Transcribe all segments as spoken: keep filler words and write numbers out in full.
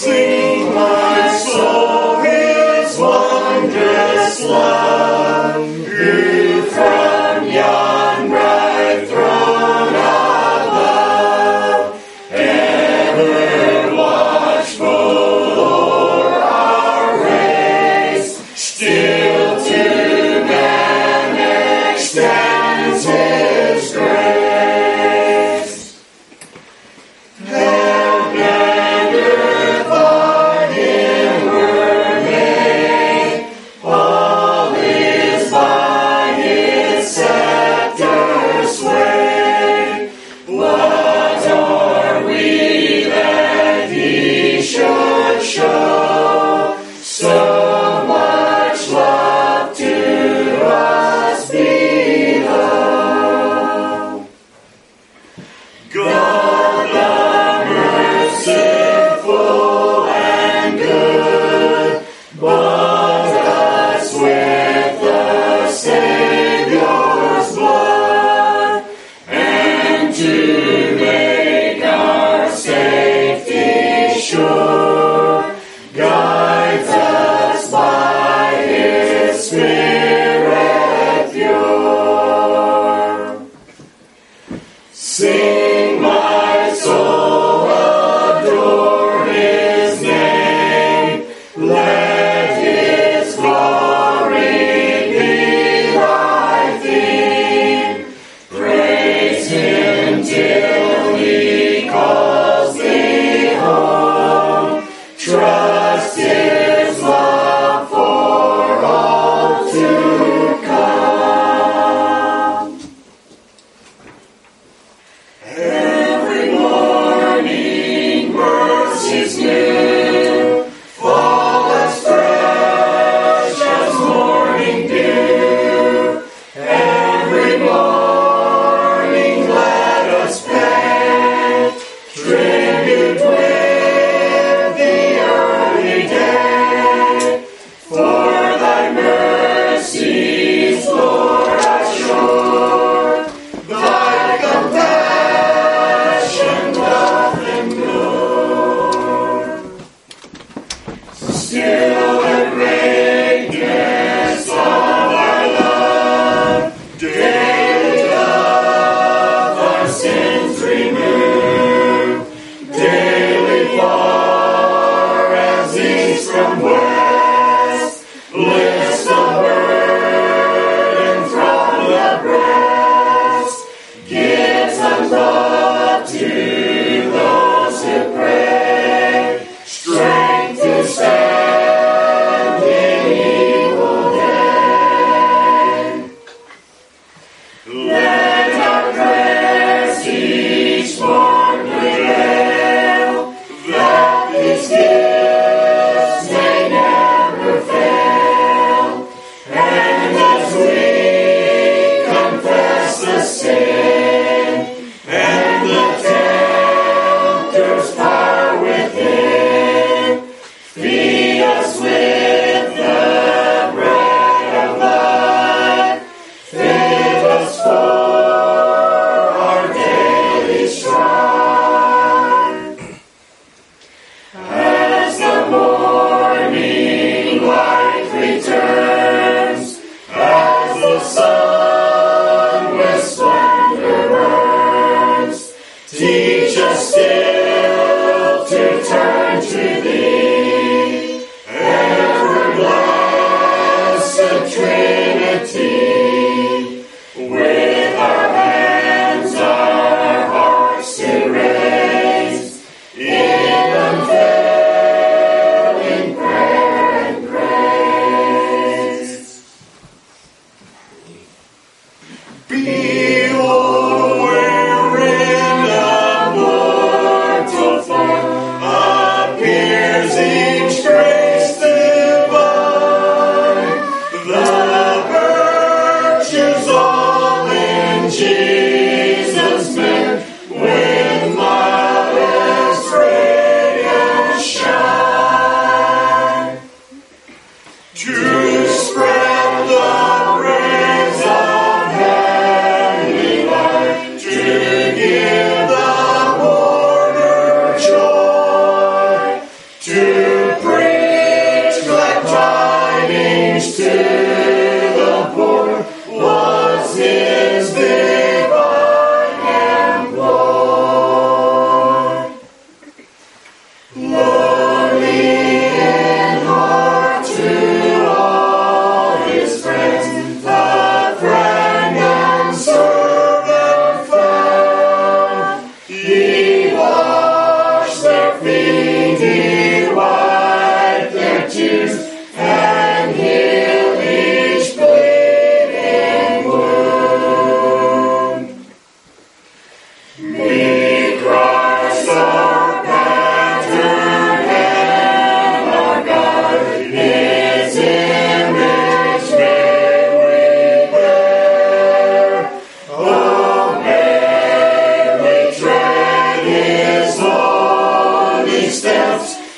Sing my soul his wondrous love, who from yon bright throne above, ever watchful o'er our race, still to man extends his grace. Heaven and earth by him were made, all is by his scepter swayed. What are we that he should show so much love to us below? God the merciful and good bought us with the Savior's blood, and to make our safety sure, guides us by his Spirit pure. Sing my soul, adore his name, let his glory be thy theme. Praise him till he calls thee home, trust his love for all to come. Every morning mercies new, fall as fresh as morning dew. Every morning let us pay tribute with the early day. For thy mercies, Lord, are sure, thy compassion doth endure. Still the greatness of thy love, daily doth our sins remove, daily far as east from west, lifts the burden from the breast, gives unthought to those who pray, strength to stand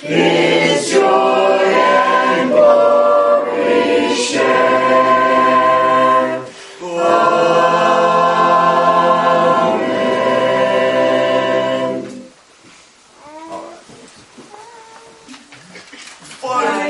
His joy and glory share. Amen. All right.